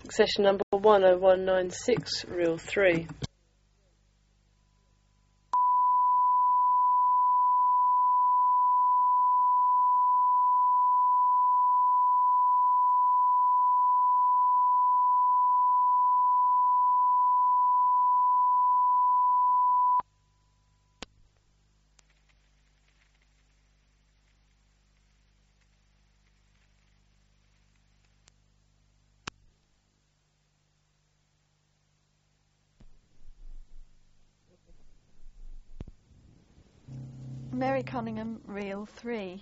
Session number 10196, reel 3. Mary Cunningham, reel 3.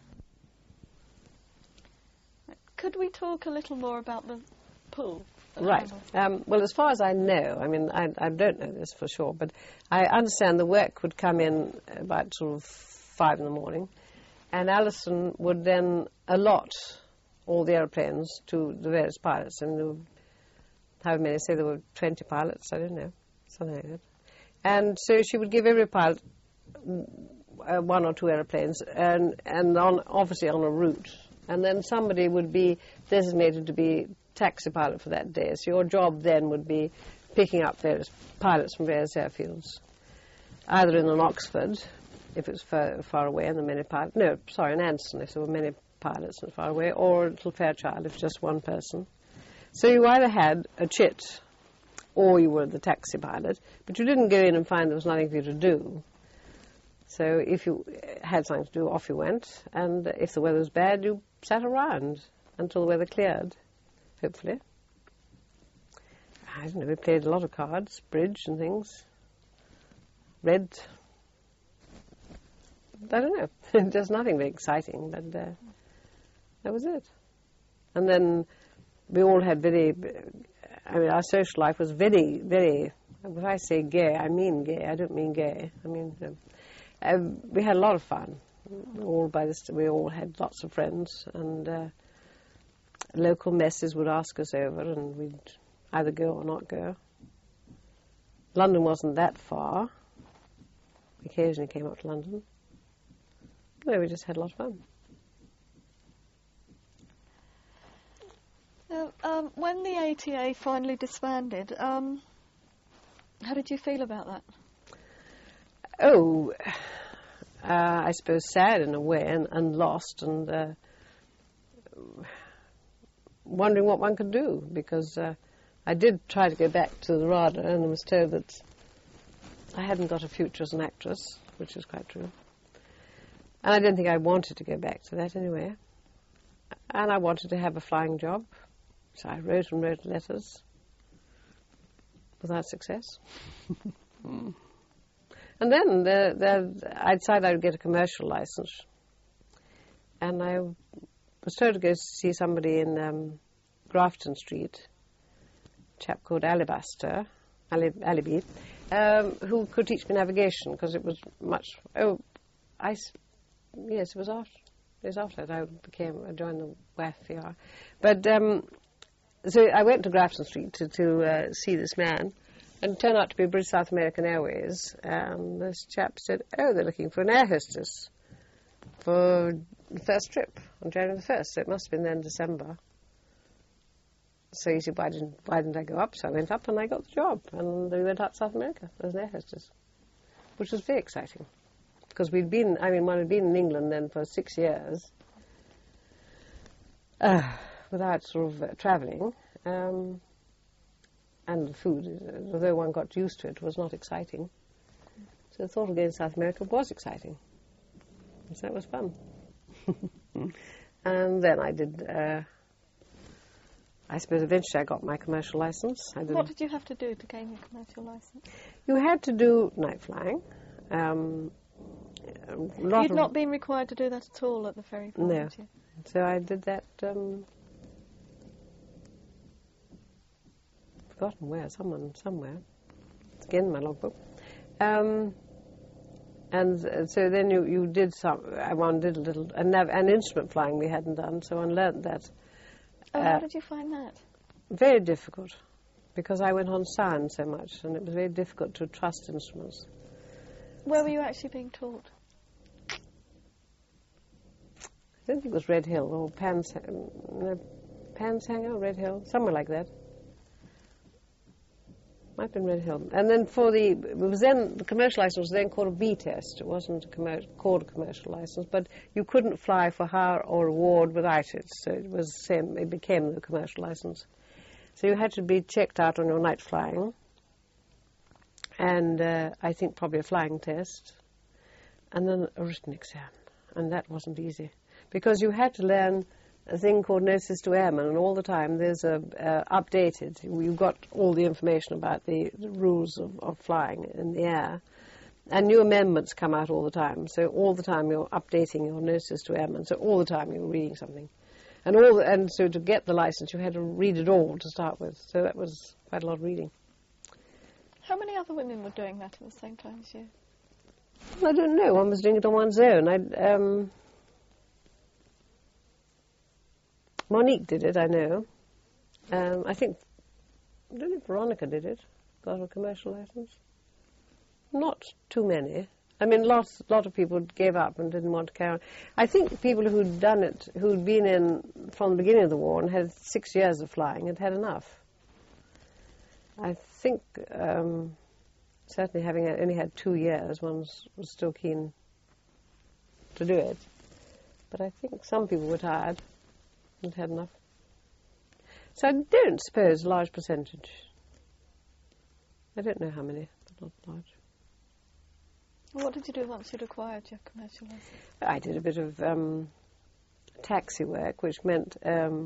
Could we talk a little more about the pool? Right. Well, as far as I know, I mean, I don't know this for sure, but I understand the work would come in about sort of 5 in the morning, and Alison would then allot all the aeroplanes to the various pilots, and there were, how many, say there were 20 pilots, I don't know, something like that. And so she would give every pilot 1 or 2 aeroplanes, and obviously on a route. And then somebody would be designated to be taxi pilot for that day. So your job then would be picking up various pilots from various airfields, either in Oxford, if it was far away, and the many pilots. No, sorry, in Anson, if there were many pilots and far away, or Little Fairchild, if just one person. So you either had a chit, or you were the taxi pilot, but you didn't go in and find there was nothing for you to do. So if you had something to do, off you went, and if the weather was bad, you sat around until the weather cleared, hopefully. I don't know, we played a lot of cards, bridge and things. Read. I don't know, just nothing very exciting, but that was it. And then we all had our social life was very, very, when I say gay, I mean gay, I don't mean gay. I mean, we had a lot of fun. We all had lots of friends, and local messes would ask us over, and we'd either go or not go. London wasn't that far. We occasionally came up to London. No, we just had a lot of fun. When the ATA finally disbanded, how did you feel about that? Oh, I suppose sad in a way, and lost, and wondering what one could do, because I did try to go back to the RADA and was told that I hadn't got a future as an actress, which is quite true. And I didn't think I wanted to go back to that anyway. And I wanted to have a flying job, so I wrote and wrote letters without success. And then I decided I would get a commercial license. And I was told to go see somebody in Grafton Street, a chap called Alibi, who could teach me navigation, because it was much... Yes, it was after that I joined the WAF VR. But, so I went to Grafton Street to see this man, and it turned out to be British South American Airways. This chap said, they're looking for an air hostess for the first trip on January the 1st, so it must have been then December. So he said, why didn't I go up? So I went up and I got the job, and we went up to South America as an air hostess, which was very exciting. Because one had been in England then for 6 years without sort of travelling. And the food, although one got used to it, was not exciting. So the thought of going to South America was exciting. So that was fun. And then I did, I suppose eventually I got my commercial license. What did you have to do to gain your commercial license? You had to do night flying. You'd not been required to do that at all at the ferry port, no. So I did that, forgotten where, somewhere. It's again in my logbook. And so then you did one did a little, an instrument flying we hadn't done, so one learnt that. How did you find that? Very difficult, because I went on sound so much, and it was very difficult to trust instruments. Where were you actually being taught? I don't think it was Red Hill or Panshanger, Red Hill, somewhere like that. Might have been Red Hill. And then the commercial license was then called a B test. It wasn't called a commercial license, but you couldn't fly for hire or reward without it. So it became the commercial license. So you had to be checked out on your night flying, and I think probably a flying test, and then a written exam. And that wasn't easy, because you had to learn a thing called Notices to Airmen, and all the time there's updated. You've got all the information about the rules of flying in the air, and new amendments come out all the time. So all the time you're updating your Notices to Airmen. So all the time you're reading something, and so to get the license you had to read it all to start with. So that was quite a lot of reading. How many other women were doing that at the same time as you? Well, I don't know. One was doing it on one's own. Monique did it, I know. I don't know if Veronica did it, got a commercial license. Not too many. I mean, lot of people gave up and didn't want to carry on. I think people who'd done it, who'd been in from the beginning of the war and had 6 years of flying, had enough. I think, certainly having only had 2 years, one was still keen to do it. But I think some people were tired. Had enough. So I don't suppose a large percentage. I don't know how many, but not large. What did you do once you'd acquired your commercial license? I did a bit of taxi work, which meant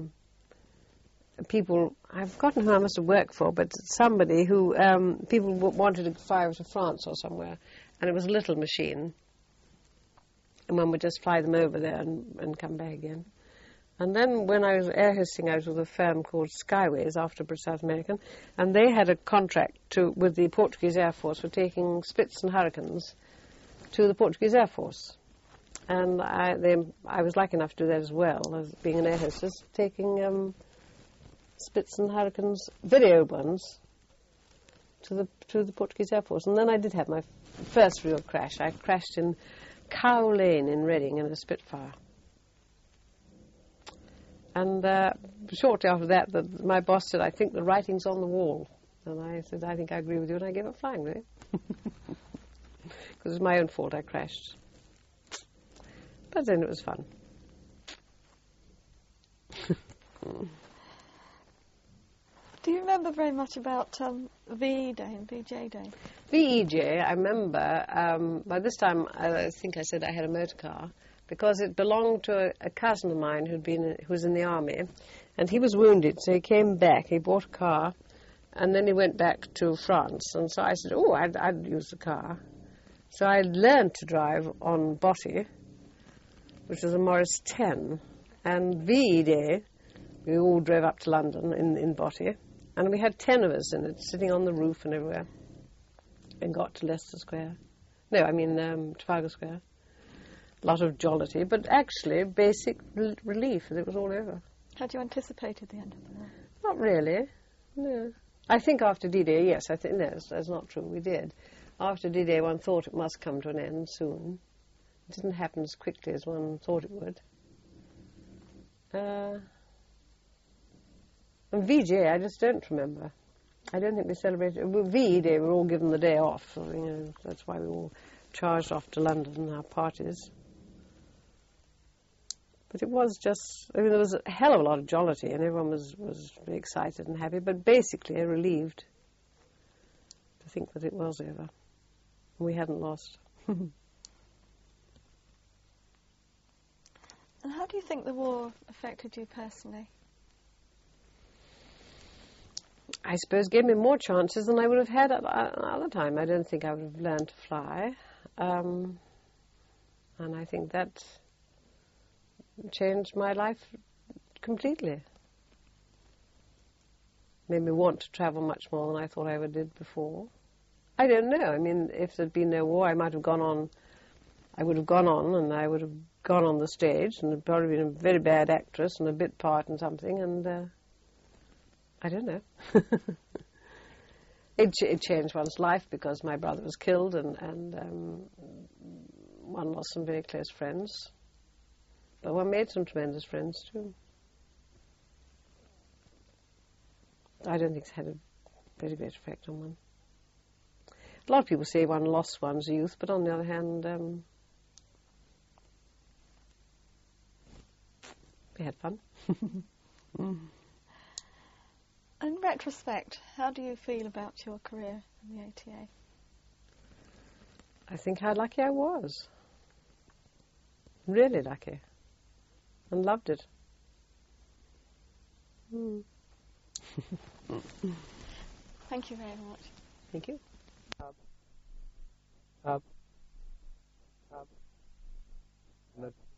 people, I've forgotten who I must have worked for, but somebody who people wanted to fly over to France or somewhere, and it was a little machine, and one would just fly them over there and come back again. And then when I was air hosting out with a firm called Skyways after British South American, and they had a contract with the Portuguese Air Force for taking Spits and Hurricanes to the Portuguese Air Force. And I was lucky enough to do that as well, as being an air hostess, taking Spits and Hurricanes video ones to the Portuguese Air Force. And then I did have my first real crash. I crashed in Cow Lane in Reading in a Spitfire. And shortly after that, my boss said, "I think the writing's on the wall." And I said, "I think I agree with you," and I gave up flying, really. Because it was my own fault I crashed. But then it was fun. Do you remember very much about VE Day and VJ Day? VEJ, I remember, by this time I think I said I had a motor car, because it belonged to a cousin of mine who was in the army, and he was wounded, so he came back, he bought a car, and then he went back to France, and so I said, I'd use the car. So I learned to drive on Botti, which was a Morris 10, and VE Day, we all drove up to London in Botti, and we had 10 of us in it, sitting on the roof and everywhere, and got to Leicester Square. No, I mean Trafalgar Square. A lot of jollity, but actually basic relief that it was all over. Had you anticipated the end of the war? Not really, no. I think after D-Day, yes, I think no, that's not true, we did. After D-Day one thought it must come to an end soon. It didn't happen as quickly as one thought it would. And VJ, I just don't remember. I don't think we celebrated. VE Day, we were all given the day off, so, that's why we all charged off to London in our parties. But it was just, there was a hell of a lot of jollity, and everyone was very excited and happy, but basically relieved to think that it was over. And we hadn't lost. And how do you think the war affected you personally? I suppose gave me more chances than I would have had at another time. I don't think I would have learned to fly. And I think that changed my life completely. Made me want to travel much more than I thought I ever did before. I don't know. I mean, if there'd been no war, I might have gone on. I would have gone on, and I would have gone on the stage, and had probably been a very bad actress and a bit part in something, and I don't know. It changed one's life because my brother was killed, and one lost some very close friends. But one made some tremendous friends too. I don't think it's had a very great effect on one. A lot of people say one lost one's youth, but on the other hand, we had fun. In retrospect, how do you feel about your career in the ATA? I think how lucky I was. Really lucky. And loved it. Thank you very much. Thank you. Up.